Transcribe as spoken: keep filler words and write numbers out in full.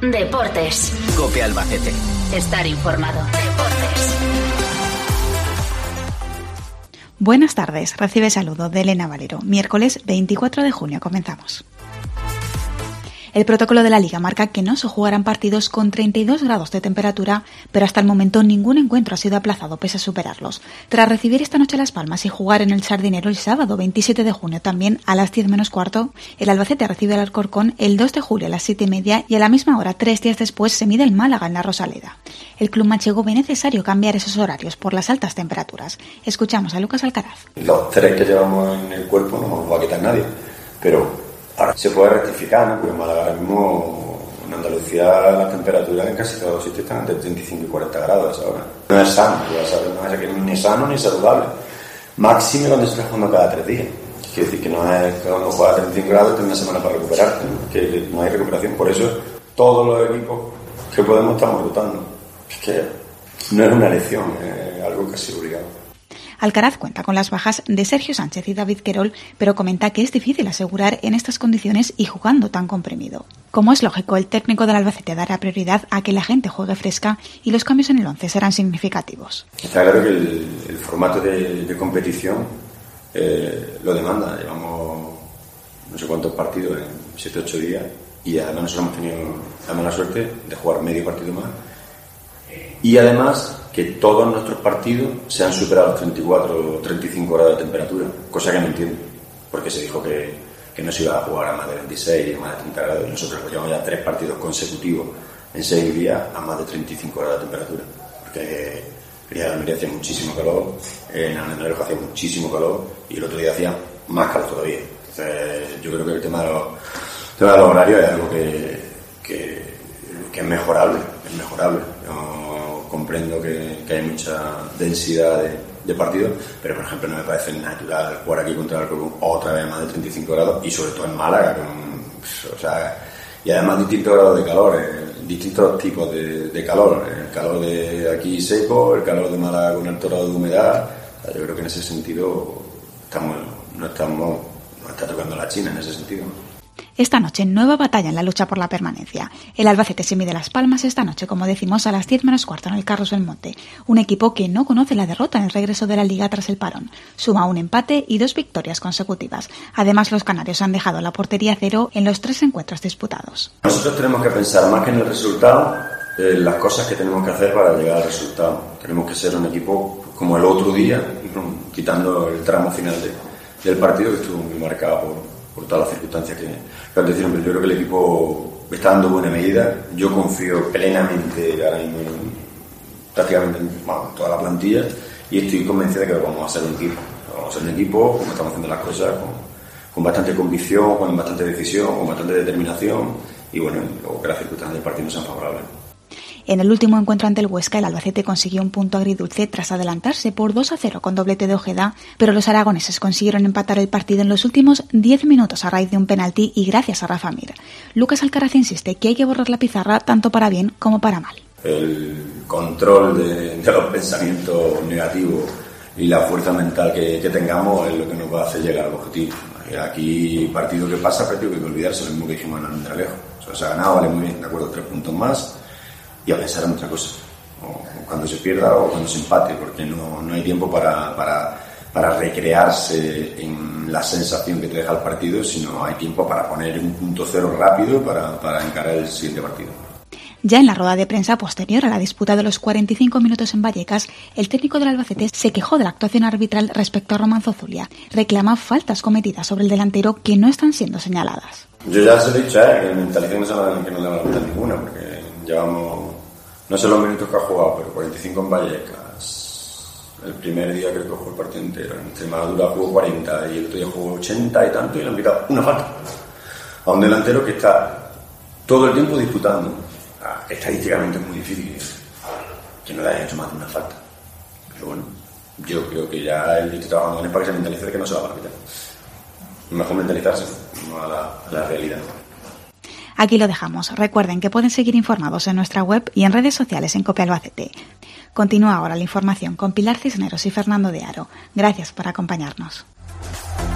Deportes. COPE Albacete. Estar informado. Deportes. Buenas tardes, recibe saludo de Elena Valero. Miércoles veinticuatro de junio, comenzamos. El protocolo de la Liga marca que no se jugarán partidos con treinta y dos grados de temperatura, pero hasta el momento ningún encuentro ha sido aplazado pese a superarlos. Tras recibir esta noche Las Palmas y jugar en el Sardinero el sábado veintisiete de junio también a las diez menos cuarto, el Albacete recibe al Alcorcón el dos de julio a las siete y media y a la misma hora, tres días después, se mide el Málaga en la Rosaleda. El club manchego ve necesario cambiar esos horarios por las altas temperaturas. Escuchamos a Lucas Alcaraz. Los tres que llevamos en el cuerpo no nos va a quitar nadie, pero ahora se puede rectificar, ¿no? Porque en Málaga ahora mismo, en Andalucía, las temperaturas en casi todos los sitios están entre treinta y cinco y cuarenta grados ahora. No es sano, ya sabes, no es que ni sano ni saludable. Máximo cuando se está jugando cada tres días. Quiere decir que no es que cuando juega a treinta y cinco grados tenga una semana para recuperarte, ¿no? Que no hay recuperación. Por eso todos los equipos que podemos estamos rotando. Es que no es una elección, es algo casi obligado. Alcaraz cuenta con las bajas de Sergio Sánchez y David Querol, pero comenta que es difícil asegurar en estas condiciones y jugando tan comprimido. Como es lógico, el técnico del Albacete dará prioridad a que la gente juegue fresca y los cambios en el once serán significativos. Está claro que el, el formato de, de competición eh, lo demanda. Llevamos no sé cuántos partidos en siete ocho días y además nosotros hemos tenido la mala suerte de jugar medio partido más. Y además que todos nuestros partidos se han superado los treinta y cuatro o treinta y cinco grados de temperatura, cosa que no entiendo, porque se dijo que, que no se iba a jugar a más de veintiséis, a más de treinta grados, y nosotros llevamos ya tres partidos consecutivos en seis días a más de treinta y cinco grados de temperatura, porque quería la Almería hacía muchísimo calor, en Almería hacía muchísimo calor, y el otro día hacía más calor todavía. Entonces yo creo que el tema de los, el tema de los horarios es algo que, que, que es mejorable, es mejorable. No, comprendo que, que hay mucha densidad de, de partidos, pero por ejemplo no me parece natural jugar aquí contra el Alcorcón otra vez más de treinta y cinco grados y sobre todo en Málaga, con, o sea, y además distintos grados de calor, eh, distintos tipos de, de calor, el calor de aquí seco, el calor de Málaga con alto grado de humedad. O sea, yo creo que en ese sentido estamos, no estamos, nos está tocando la China en ese sentido. Esta noche, nueva batalla en la lucha por la permanencia. El Albacete se mide Las Palmas esta noche, como decimos, a las diez menos cuarto en el Carlos Belmonte. Un equipo que no conoce la derrota en el regreso de la Liga tras el parón. Suma un empate y dos victorias consecutivas. Además, los canarios han dejado la portería cero en los tres encuentros disputados. Nosotros tenemos que pensar más que en el resultado, en las cosas que tenemos que hacer para llegar al resultado. Tenemos que ser un equipo como el otro día, quitando el tramo final de, del partido, que estuvo muy marcado por por todas las circunstancias que acontecieron, pero yo creo que el equipo está dando buena medida. Yo confío plenamente ahora mismo en, prácticamente en bueno, toda la plantilla y estoy convencido de que vamos a ser un equipo. Vamos a ser un equipo, como estamos haciendo las cosas, con, con bastante convicción, con bastante decisión, con bastante determinación y bueno, luego que las circunstancias del partido no sean favorables. En el último encuentro ante el Huesca, el Albacete consiguió un punto agridulce tras adelantarse por dos a cero con doblete de Ojeda, pero los aragoneses consiguieron empatar el partido en los últimos diez minutos a raíz de un penalti y gracias a Rafa Mir. Lucas Alcaraz insiste que hay que borrar la pizarra tanto para bien como para mal. El control de, de los pensamientos negativos y la fuerza mental que, que tengamos es lo que nos va a hacer llegar al objetivo. Aquí, partido que pasa, partido que hay que olvidarse, lo mismo que dijimos en Almendralejo. O sea, se ha ganado, vale muy bien, de acuerdo, tres puntos más. Y a pensar en otra cosa, o cuando se pierda o cuando se empate, porque no, no hay tiempo para, para, para recrearse en la sensación que te deja el partido, sino hay tiempo para poner un punto cero rápido para, para encarar el siguiente partido. Ya en la rueda de prensa posterior a la disputa de los cuarenta y cinco minutos en Vallecas, el técnico del Albacete se quejó de la actuación arbitral respecto a Román Zozulia. Reclama faltas cometidas sobre el delantero que no están siendo señaladas. Yo ya se lo he dicho, ¿eh? Que mentalicen que no le van a meter ninguna, porque llevamos, no sé los minutos que ha jugado, pero cuarenta y cinco en Vallecas. El primer día creo que jugó el partido entero. En Extremadura jugó cuarenta y el otro día jugó ochenta y tanto y le han pitado una falta a un delantero que está todo el tiempo disputando. Ah, estadísticamente es muy difícil que no le hayan hecho más de una falta. Pero bueno, yo creo que ya él está trabajando con él para que se mentalice de que no se va a pitar. Mejor mentalizarse, no a la, a la realidad. Aquí lo dejamos. Recuerden que pueden seguir informados en nuestra web y en redes sociales en COPE Albacete. Continúa ahora la información con Pilar Cisneros y Fernando de Aro. Gracias por acompañarnos.